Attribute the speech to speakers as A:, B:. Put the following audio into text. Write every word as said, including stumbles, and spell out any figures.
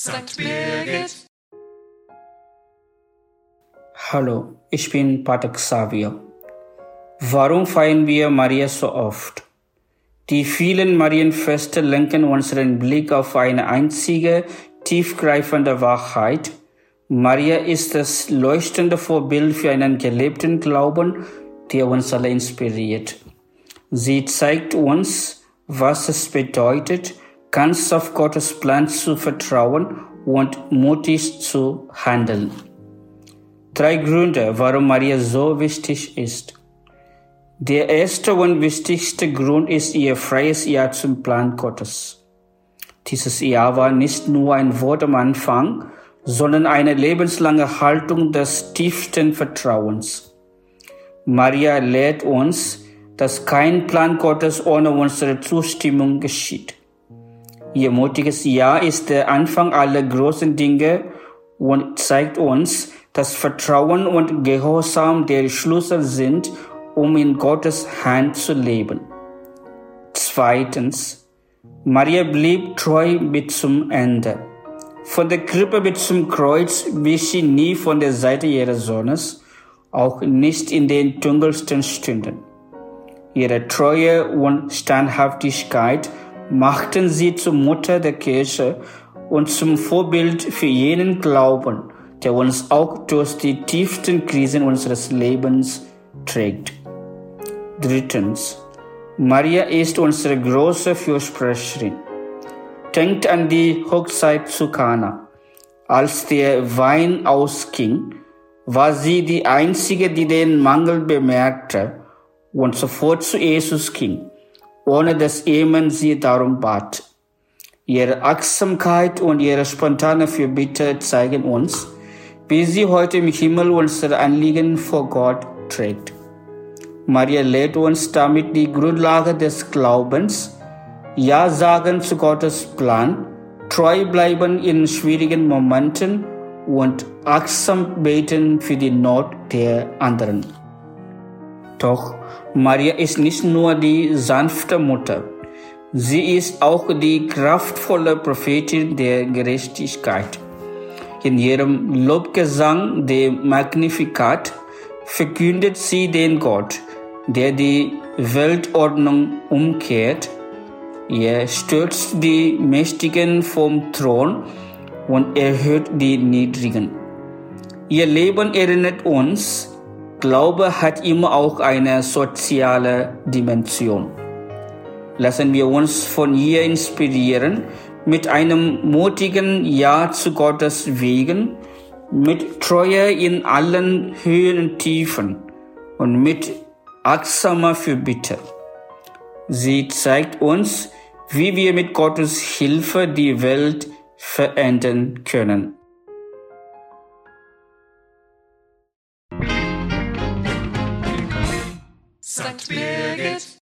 A: Sankt Birgit.
B: Hallo, ich bin Pater Xavier. Warum feiern wir Maria so oft? Die vielen Marienfeste lenken unseren Blick auf eine einzige, tiefgreifende Wahrheit. Maria ist das leuchtende Vorbild für einen gelebten Glauben, der uns alle inspiriert. Sie zeigt uns, was es bedeutet, ganz auf Gottes Plan zu vertrauen und mutig zu handeln. Drei Gründe, warum Maria so wichtig ist. Der erste und wichtigste Grund ist ihr freies Ja zum Plan Gottes. Dieses Ja war nicht nur ein Wort am Anfang, sondern eine lebenslange Haltung des tiefsten Vertrauens. Maria lehrt uns, dass kein Plan Gottes ohne unsere Zustimmung geschieht. Ihr mutiges Ja ist der Anfang aller großen Dinge und zeigt uns, dass Vertrauen und Gehorsam der Schlüssel sind, um in Gottes Hand zu leben. Zweitens, Maria blieb treu bis zum Ende. Von der Krippe bis zum Kreuz wich sie nie von der Seite ihres Sohnes, auch nicht in den dunkelsten Stunden. Ihre Treue und Standhaftigkeit machten sie zur Mutter der Kirche und zum Vorbild für jenen Glauben, der uns auch durch die tiefsten Krisen unseres Lebens trägt. Drittens, Maria ist unsere große Fürsprecherin. Denkt an die Hochzeit zu Kana. Als der Wein ausging, war sie die Einzige, die den Mangel bemerkte und sofort zu Jesus ging, ohne dass jemand sie darum bat. Ihre Achtsamkeit und ihre spontane Fürbitte zeigen uns, wie sie heute im Himmel unsere Anliegen vor Gott trägt. Maria lehrt uns damit die Grundlage des Glaubens, Ja sagen zu Gottes Plan, treu bleiben in schwierigen Momenten und achtsam beten für die Not der anderen. Doch Maria ist nicht nur die sanfte Mutter, sie ist auch die kraftvolle Prophetin der Gerechtigkeit. In ihrem Lobgesang, dem Magnificat, verkündet sie den Gott, der die Weltordnung umkehrt. Er stürzt die Mächtigen vom Thron und erhöht die Niedrigen. Ihr Leben erinnert uns, Glaube hat immer auch eine soziale Dimension. Lassen wir uns von ihr inspirieren, mit einem mutigen Ja zu Gottes Wegen, mit Treue in allen Höhen und Tiefen und mit achtsamer Fürbitte. Sie zeigt uns, wie wir mit Gottes Hilfe die Welt verändern können.
A: Sankt Birgit.